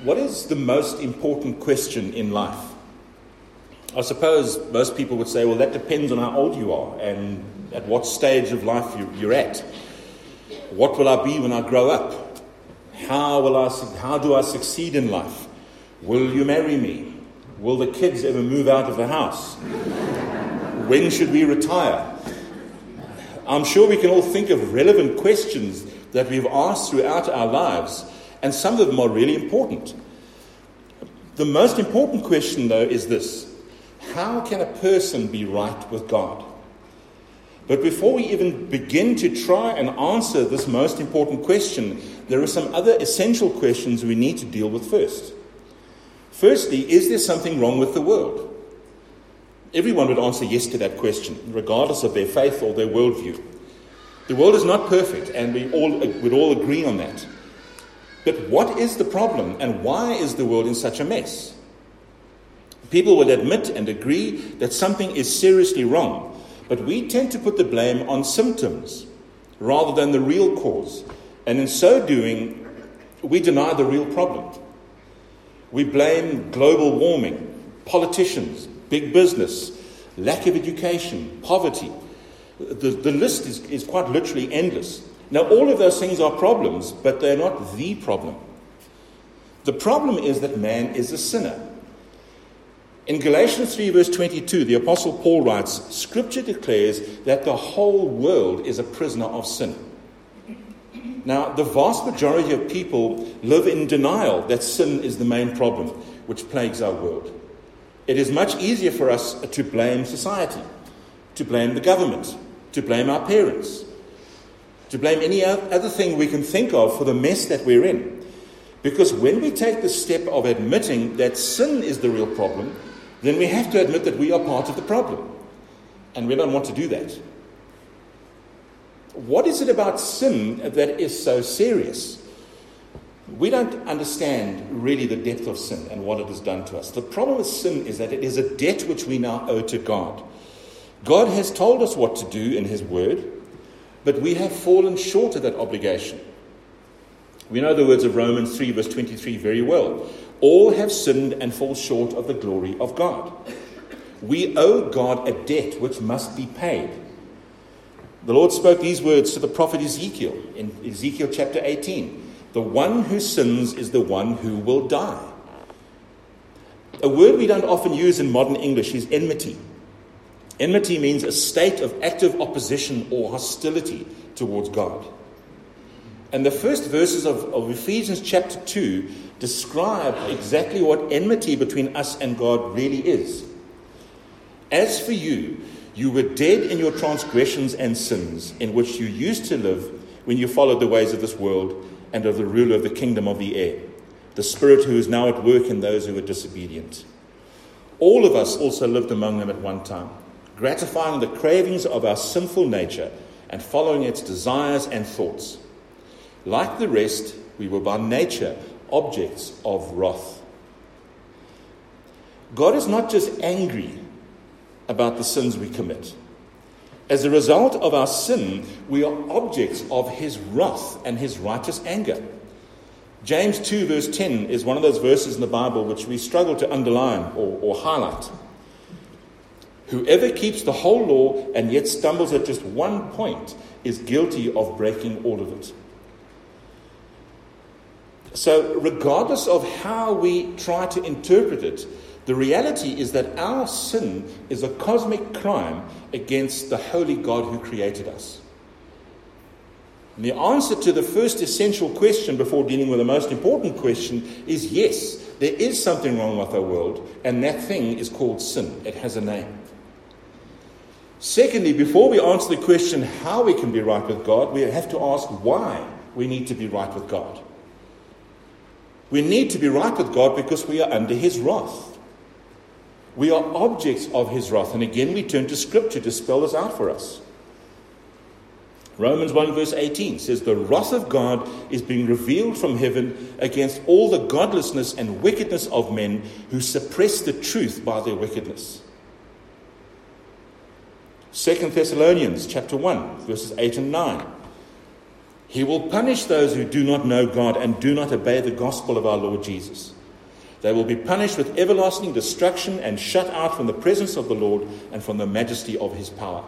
What is the most important question in life? I suppose most people would say, well, that depends on how old you are and at what stage of life you're at. What will I be when I grow up? How do I succeed in life? Will you marry me? Will the kids ever move out of the house? When should we retire? I'm sure we can all think of relevant questions that we've asked throughout our lives, and some of them are really important. The most important question, though, is this: how can a person be right with God? But before we even begin to try and answer this most important question, there are some other essential questions we need to deal with first. Firstly, is there something wrong with the world? Everyone would answer yes to that question, regardless of their faith or their worldview. The world is not perfect, and we would all agree on that. But what is the problem, and why is the world in such a mess? People will admit and agree that something is seriously wrong, but we tend to put the blame on symptoms rather than the real cause. And in so doing, we deny the real problem. We blame global warming, politicians, big business, lack of education, poverty. The list is quite literally endless. Now, all of those things are problems, but they're not the problem. The problem is that man is a sinner. In Galatians 3 verse 22, the Apostle Paul writes, Scripture declares that the whole world is a prisoner of sin. Now, the vast majority of people live in denial that sin is the main problem which plagues our world. It is much easier for us to blame society, to blame the government, to blame our parents, to blame any other thing we can think of for the mess that we're in. Because when we take the step of admitting that sin is the real problem, then we have to admit that we are part of the problem. And we don't want to do that. What is it about sin that is so serious? We don't understand really the depth of sin and what it has done to us. The problem with sin is that it is a debt which we now owe to God. God has told us what to do in His Word, but we have fallen short of that obligation. We know the words of Romans 3 verse 23 very well. All have sinned and fall short of the glory of God. We owe God a debt which must be paid. The Lord spoke these words to the prophet Ezekiel in Ezekiel chapter 18. The one who sins is the one who will die. A word we don't often use in modern English is enmity. Enmity means a state of active opposition or hostility towards God. And the first verses of Ephesians chapter 2 describe exactly what enmity between us and God really is. As for you, you were dead in your transgressions and sins, in which you used to live when you followed the ways of this world and of the ruler of the kingdom of the air, the spirit who is now at work in those who are disobedient. All of us also lived among them at one time, gratifying the cravings of our sinful nature and following its desires and thoughts. Like the rest, we were by nature objects of wrath. God is not just angry about the sins we commit. As a result of our sin, we are objects of His wrath and His righteous anger. James 2 verse 10 is one of those verses in the Bible which we struggle to underline or highlight. Whoever keeps the whole law and yet stumbles at just one point is guilty of breaking all of it. So regardless of how we try to interpret it, the reality is that our sin is a cosmic crime against the holy God who created us. And the answer to the first essential question before dealing with the most important question is yes, there is something wrong with our world, and that thing is called sin. It has a name. Secondly, before we answer the question how we can be right with God, we have to ask why we need to be right with God. We need to be right with God because we are under His wrath. We are objects of His wrath. And again, we turn to Scripture to spell this out for us. Romans 1 verse 18 says, the wrath of God is being revealed from heaven against all the godlessness and wickedness of men who suppress the truth by their wickedness. 2 Thessalonians chapter 1 verses 8 and 9. He will punish those who do not know God and do not obey the gospel of our Lord Jesus. They will be punished with everlasting destruction and shut out from the presence of the Lord and from the majesty of his power.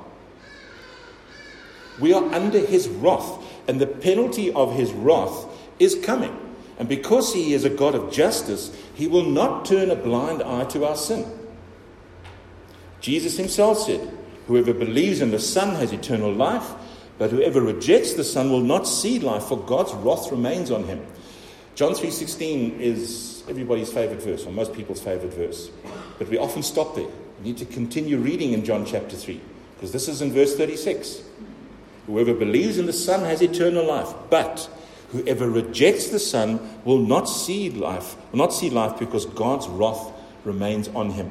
We are under his wrath, and the penalty of his wrath is coming. And because he is a God of justice, he will not turn a blind eye to our sin. Jesus himself said, "Whoever believes in the Son has eternal life, but whoever rejects the Son will not see life, for God's wrath remains on him." John 3:16 is everybody's favourite verse, or most people's favourite verse. But we often stop there. We need to continue reading in John chapter 3, because this is in verse 36. "Whoever believes in the Son has eternal life, but whoever rejects the Son will not see life, because God's wrath remains on him."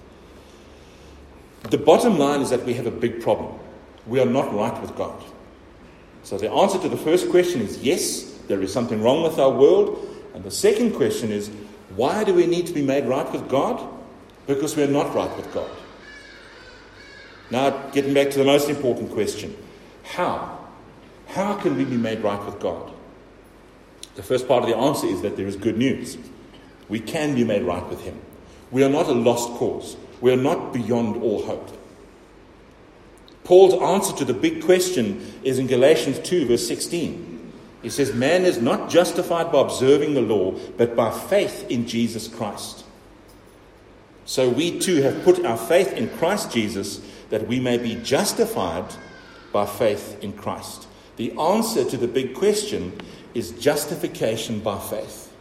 The bottom line is that we have a big problem. We are not right with God. So the answer to the first question is yes, there is something wrong with our world. And the second question is, why do we need to be made right with God? Because we're not right with God. Now, getting back to the most important question. How? How can we be made right with God? The first part of the answer is that there is good news. We can be made right with him. We are not a lost cause. We are not beyond all hope. Paul's answer to the big question is in Galatians 2, verse 16. He says, "Man is not justified by observing the law, but by faith in Jesus Christ." So we too have put our faith in Christ Jesus, that we may be justified by faith in Christ. The answer to the big question is justification by faith.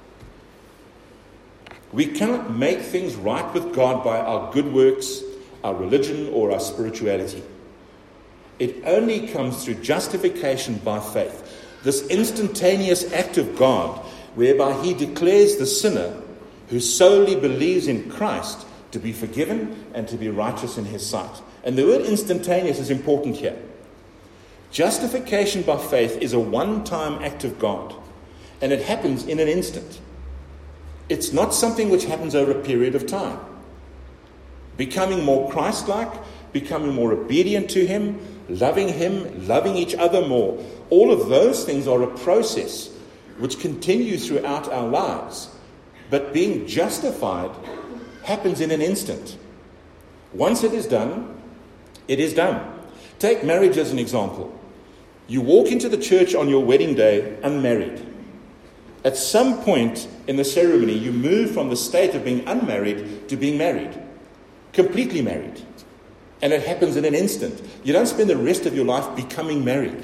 We cannot make things right with God by our good works, our religion, or our spirituality. It only comes through justification by faith. This instantaneous act of God, whereby he declares the sinner who solely believes in Christ to be forgiven and to be righteous in his sight. And the word instantaneous is important here. Justification by faith is a one-time act of God, and it happens in an instant. It's not something which happens over a period of time. Becoming more Christ-like, becoming more obedient to him, loving each other more. All of those things are a process which continue throughout our lives. But being justified happens in an instant. Once it is done, it is done. Take marriage as an example. You walk into the church on your wedding day unmarried. At some point in the ceremony, you move from the state of being unmarried to being married. Completely married. And it happens in an instant. You don't spend the rest of your life becoming married,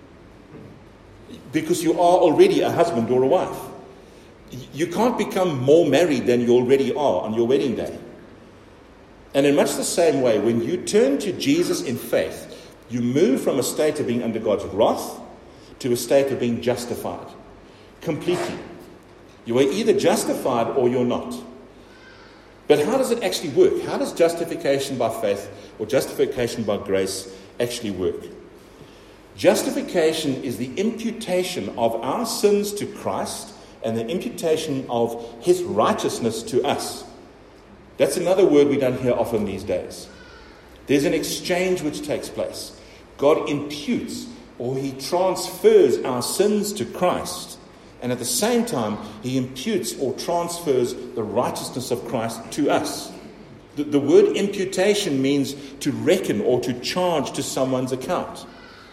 because you are already a husband or a wife. You can't become more married than you already are on your wedding day. And in much the same way, when you turn to Jesus in faith, you move from a state of being under God's wrath to a state of being justified. Completely. You are either justified or you're not. But how does it actually work? How does justification by faith or justification by grace actually work? Justification is the imputation of our sins to Christ and the imputation of his righteousness to us. That's another word we don't hear often these days. There's an exchange which takes place. God imputes, or he transfers our sins to Christ, and at the same time he imputes or transfers the righteousness of Christ to us. The word imputation means to reckon or to charge to someone's account.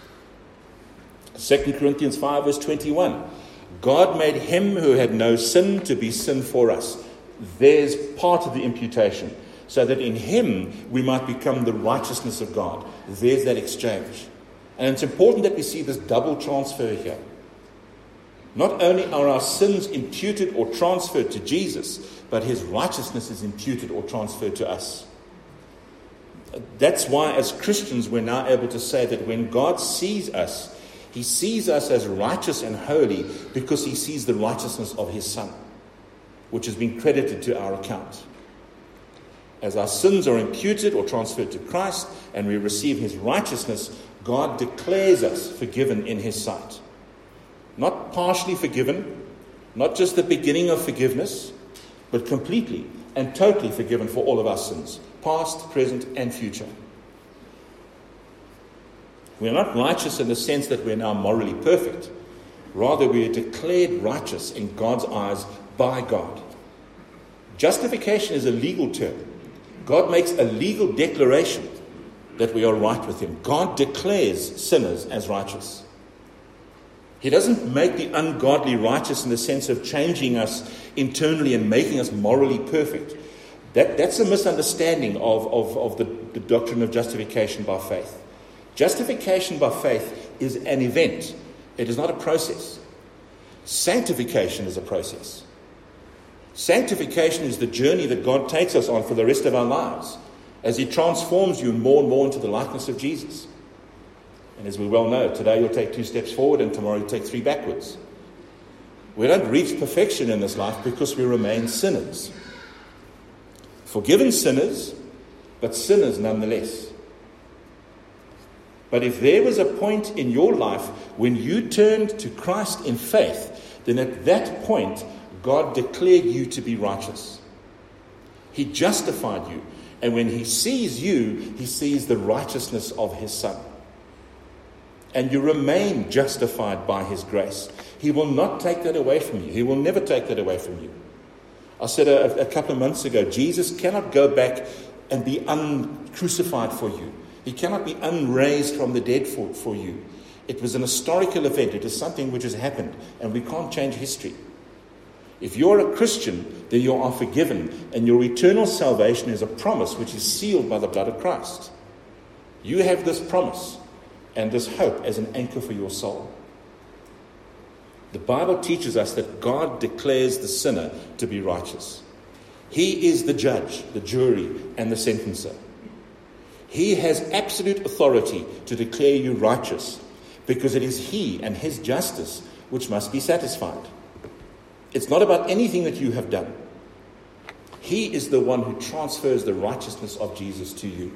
2 Corinthians 5 verse 21. God made him who had no sin to be sin for us. There's part of the imputation. So that in him we might become the righteousness of God. There's that exchange. And it's important that we see this double transfer here. Not only are our sins imputed or transferred to Jesus, but his righteousness is imputed or transferred to us. That's why as Christians we're now able to say that when God sees us, he sees us as righteous and holy because he sees the righteousness of his Son, which has been credited to our account. As our sins are imputed or transferred to Christ and we receive his righteousness, God declares us forgiven in his sight. Not partially forgiven, not just the beginning of forgiveness, but completely and totally forgiven for all of our sins, past, present, and future. We're not righteous in the sense that we're now morally perfect. Rather, we are declared righteous in God's eyes by God. Justification is a legal term. God makes a legal declaration that we are right with him. God declares sinners as righteous. He doesn't make the ungodly righteous in the sense of changing us internally and making us morally perfect. That's a misunderstanding of the doctrine of justification by faith. Justification by faith is an event. It is not a process. Sanctification is a process. Sanctification is the journey that God takes us on for the rest of our lives as he transforms you more and more into the likeness of Jesus. And as we well know, today you'll take 2 steps forward and tomorrow you'll take 3 backwards. We don't reach perfection in this life because we remain sinners. Forgiven sinners, but sinners nonetheless. But if there was a point in your life when you turned to Christ in faith, then at that point, God declared you to be righteous. He justified you. And when he sees you, he sees the righteousness of his Son. And you remain justified by his grace. He will not take that away from you. He will never take that away from you. I said a couple of months ago, Jesus cannot go back and be uncrucified for you. He cannot be unraised from the dead for you. It was an historical event. It is something which has happened, and we can't change history. If you're a Christian, then you are forgiven, and your eternal salvation is a promise which is sealed by the blood of Christ. You have this promise and this hope as an anchor for your soul. The Bible teaches us that God declares the sinner to be righteous. He is the judge, the jury, and the sentencer. He has absolute authority to declare you righteous because it is he and his justice which must be satisfied. It's not about anything that you have done. He is the one who transfers the righteousness of Jesus to you.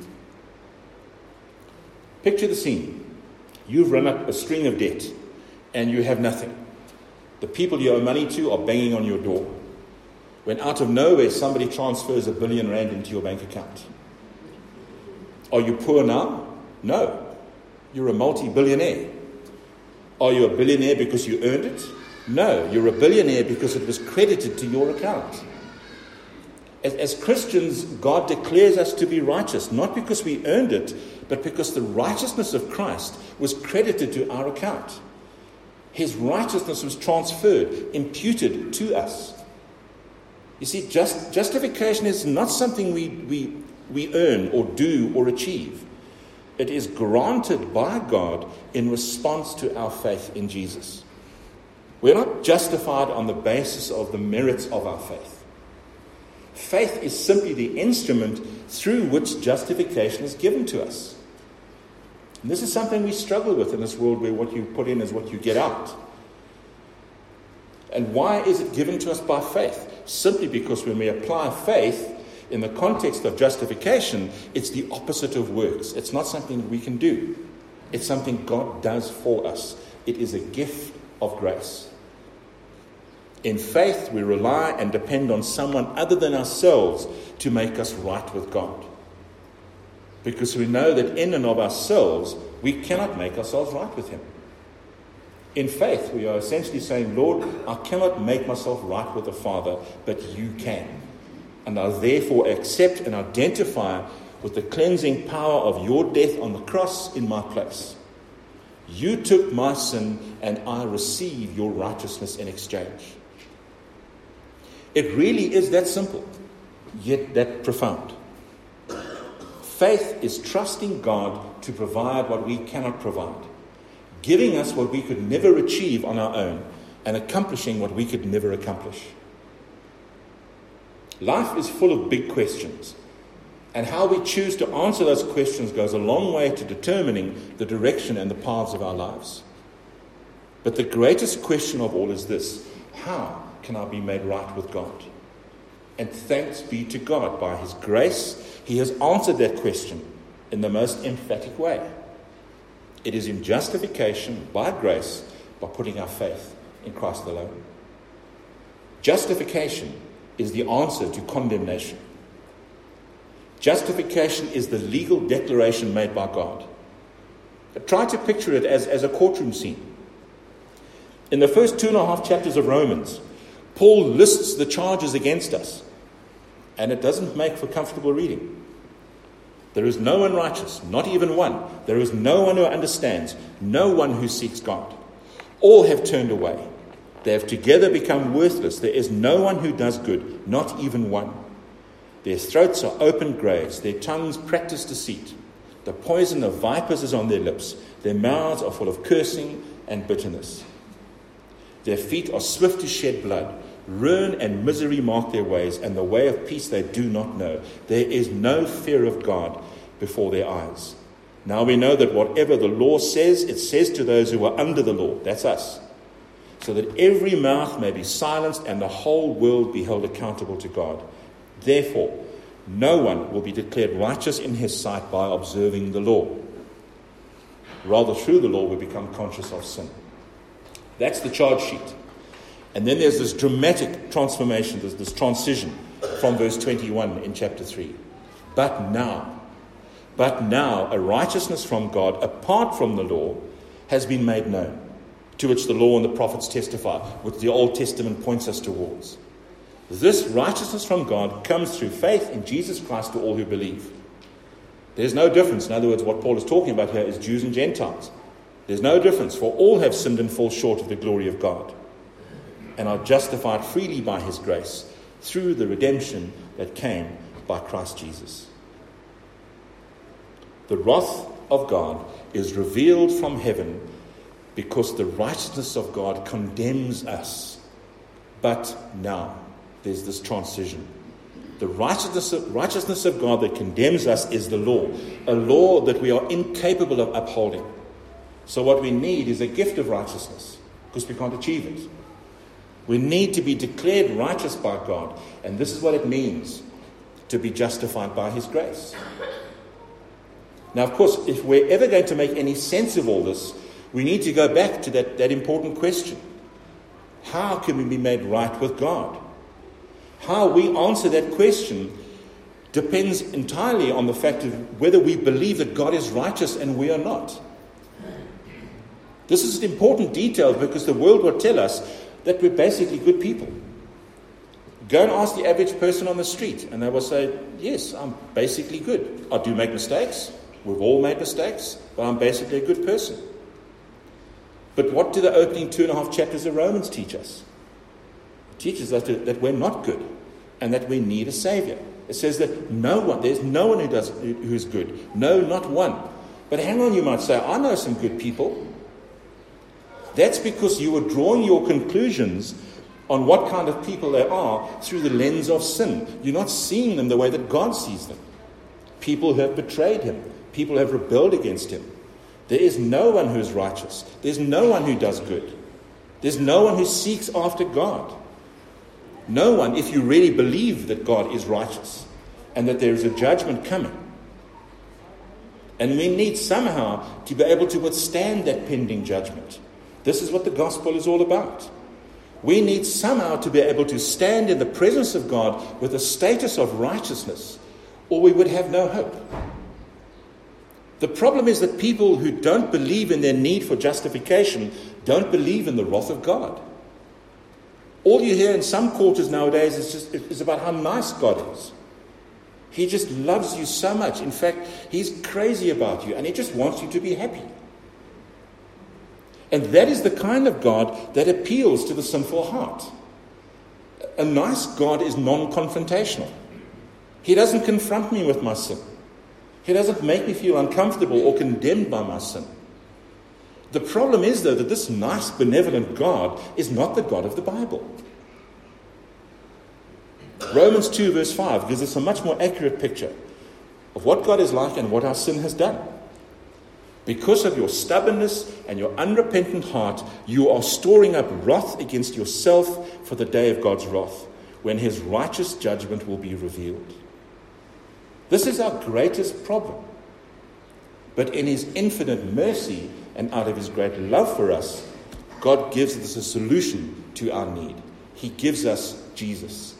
Picture the scene. You've run up a string of debt and you have nothing. The people you owe money to are banging on your door. When out of nowhere somebody transfers R1 billion into your bank account. Are you poor now? No. You're a multi-billionaire. Are you a billionaire because you earned it? No. You're a billionaire because it was credited to your account. As Christians, God declares us to be righteous, not because we earned it, but because the righteousness of Christ was credited to our account. His righteousness was transferred, imputed to us. You see, justification is not something we earn or do or achieve. It is granted by God in response to our faith in Jesus. We're not justified on the basis of the merits of our faith. Faith is simply the instrument through which justification is given to us. And this is something we struggle with in this world where what you put in is what you get out. And why is it given to us by faith? Simply because when we apply faith in the context of justification, it's the opposite of works. It's not something we can do. It's something God does for us. It is a gift of grace. In faith, we rely and depend on someone other than ourselves to make us right with God. Because we know that in and of ourselves, we cannot make ourselves right with him. In faith, we are essentially saying, Lord, I cannot make myself right with the Father, but you can. And I therefore accept and identify with the cleansing power of your death on the cross in my place. You took my sin and I receive your righteousness in exchange. It really is that simple, yet that profound. Faith is trusting God to provide what we cannot provide, giving us what we could never achieve on our own, and accomplishing what we could never accomplish. Life is full of big questions, and how we choose to answer those questions goes a long way to determining the direction and the paths of our lives. But the greatest question of all is this: how can I be made right with God? And thanks be to God, by his grace, he has answered that question in the most emphatic way. It is in justification by grace, by putting our faith in Christ alone. Justification is the answer to condemnation. Justification is the legal declaration made by God. Try to picture it as a courtroom scene. In the first 2.5 chapters of Romans, Paul lists the charges against us, and it doesn't make for comfortable reading. There is no one righteous, not even one. There is no one who understands, no one who seeks God. All have turned away. They have together become worthless. There is no one who does good, not even one. Their throats are open graves. Their tongues practice deceit. The poison of vipers is on their lips. Their mouths are full of cursing and bitterness. Their feet are swift to shed blood. Ruin and misery mark their ways, and the way of peace they do not know. There is no fear of God before their eyes. Now we know that whatever the law says, it says to those who are under the law, that's us, so that every mouth may be silenced and the whole world be held accountable to God. Therefore, no one will be declared righteous in his sight by observing the law. Rather, through the law, we become conscious of sin. That's the charge sheet. And then there's this dramatic transformation, there's this transition from verse 21 in chapter 3. But now, a righteousness from God apart from the law has been made known, to which the law and the prophets testify, which the Old Testament points us towards. This righteousness from God comes through faith in Jesus Christ to all who believe. There's no difference. In other words, what Paul is talking about here is Jews and Gentiles. There's no difference, for all have sinned and fall short of the glory of God, and are justified freely by his grace through the redemption that came by Christ Jesus. The wrath of God is revealed from heaven because the righteousness of God condemns us. But now there's this transition. The righteousness of God that condemns us is the law, a law that we are incapable of upholding. So what we need is a gift of righteousness, because we can't achieve it. We need to be declared righteous by God, and this is what it means to be justified by his grace. Now, of course, if we're ever going to make any sense of all this, we need to go back to that important question. How can we be made right with God? How we answer that question depends entirely on the fact of whether we believe that God is righteous and we are not. This is an important detail because the world will tell us that we're basically good people. Go and ask the average person on the street and they will say, yes, I'm basically good. I do make mistakes. We've all made mistakes, but I'm basically a good person. But what do the opening 2.5 chapters of Romans teach us? It teaches us that we're not good and that we need a Savior. It says that there's no one who's good. No, not one. But hang on, you might say, I know some good people. That's because you were drawing your conclusions on what kind of people they are through the lens of sin. You're not seeing them the way that God sees them. People who have betrayed him. People who have rebelled against him. There is no one who is righteous. There's no one who does good. There's no one who seeks after God. No one, if you really believe that God is righteous and that there is a judgment coming. And we need somehow to be able to withstand that pending judgment. This is what the gospel is all about. We need somehow to be able to stand in the presence of God with a status of righteousness, or we would have no hope. The problem is that people who don't believe in their need for justification don't believe in the wrath of God. All you hear in some quarters nowadays is about how nice God is. He just loves you so much. In fact, he's crazy about you and he just wants you to be happy. And that is the kind of God that appeals to the sinful heart. A nice God is non-confrontational. He doesn't confront me with my sin. He doesn't make me feel uncomfortable or condemned by my sin. The problem is, though, that this nice, benevolent God is not the God of the Bible. Romans 2 verse 5 gives us a much more accurate picture of what God is like and what our sin has done. Because of your stubbornness and your unrepentant heart, you are storing up wrath against yourself for the day of God's wrath, when his righteous judgment will be revealed. This is our greatest problem. But in his infinite mercy and out of his great love for us, God gives us a solution to our need. He gives us Jesus.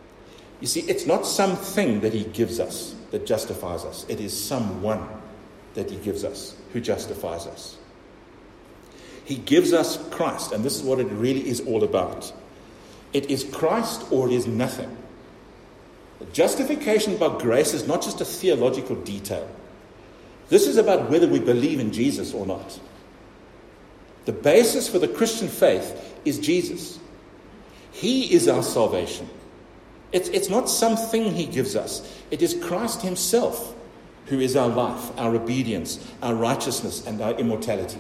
You see, it's not something that he gives us that justifies us. It is someone. that he gives us, who justifies us. He gives us Christ, and this is what it really is all about. It is Christ or it is nothing. Justification by grace is not just a theological detail. This is about whether we believe in Jesus or not. The basis for the Christian faith is Jesus. He is our salvation. It's not something he gives us. It is Christ himself who is our life, our obedience, our righteousness, and our immortality.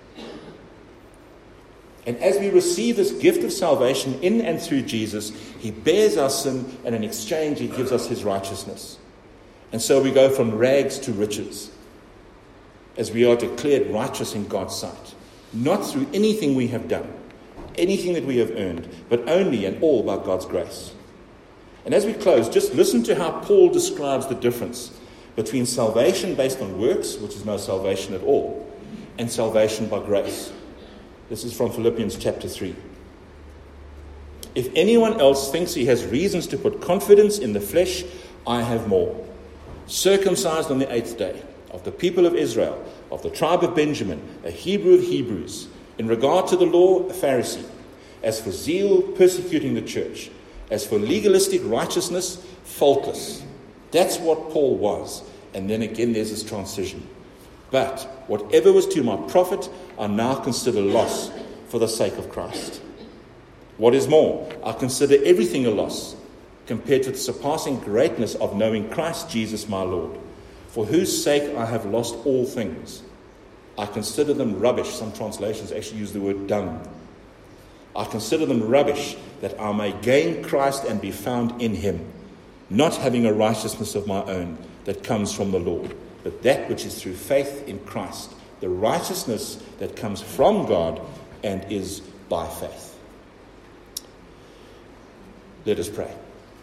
And as we receive this gift of salvation in and through Jesus, he bears our sin, and in exchange he gives us his righteousness. And so we go from rags to riches, as we are declared righteous in God's sight, not through anything we have done, anything that we have earned, but only and all by God's grace. And as we close, just listen to how Paul describes the difference between salvation based on works, which is no salvation at all, and salvation by grace. This is from Philippians chapter 3. If anyone else thinks he has reasons to put confidence in the flesh, I have more. Circumcised on the 8th day, of the people of Israel, of the tribe of Benjamin, a Hebrew of Hebrews, in regard to the law, a Pharisee, as for zeal, persecuting the church, as for legalistic righteousness, faultless. That's what Paul was. And then again there's this transition. But whatever was to my profit, I now consider loss for the sake of Christ. What is more, I consider everything a loss compared to the surpassing greatness of knowing Christ Jesus my Lord, for whose sake I have lost all things. I consider them rubbish. Some translations actually use the word dung. I consider them rubbish, that I may gain Christ and be found in him, not having a righteousness of my own that comes from the law, but that which is through faith in Christ, the righteousness that comes from God and is by faith. Let us pray.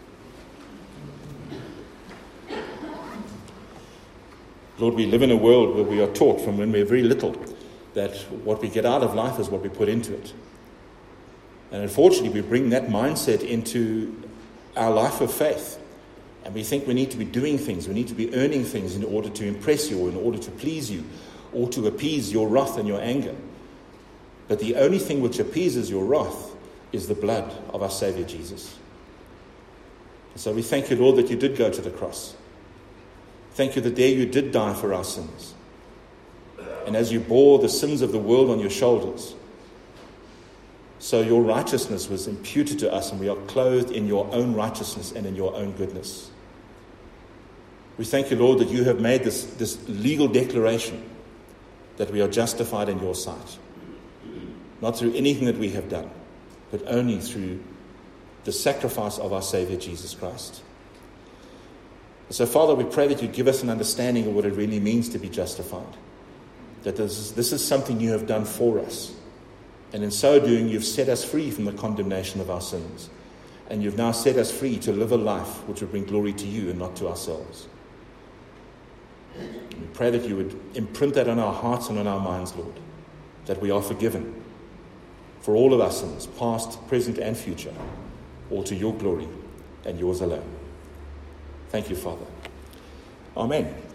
Lord, we live in a world where we are taught from when we're very little that what we get out of life is what we put into it. And unfortunately, we bring that mindset into our life of faith. And we think we need to be doing things, we need to be earning things in order to impress you, or in order to please you, or to appease your wrath and your anger. But the only thing which appeases your wrath is the blood of our Savior Jesus. And so we thank you, Lord, that you did go to the cross. Thank you that there you did die for our sins. And as you bore the sins of the world on your shoulders, so your righteousness was imputed to us, and we are clothed in your own righteousness and in your own goodness. We thank you, Lord, that you have made this legal declaration that we are justified in your sight. Not through anything that we have done, but only through the sacrifice of our Savior, Jesus Christ. So, Father, we pray that you give us an understanding of what it really means to be justified. That this is something you have done for us. And in so doing, you've set us free from the condemnation of our sins. And you've now set us free to live a life which will bring glory to you and not to ourselves. We pray that you would imprint that on our hearts and on our minds, Lord, that we are forgiven for all of our sins, past, present, and future, all to your glory and yours alone. Thank you, Father. Amen.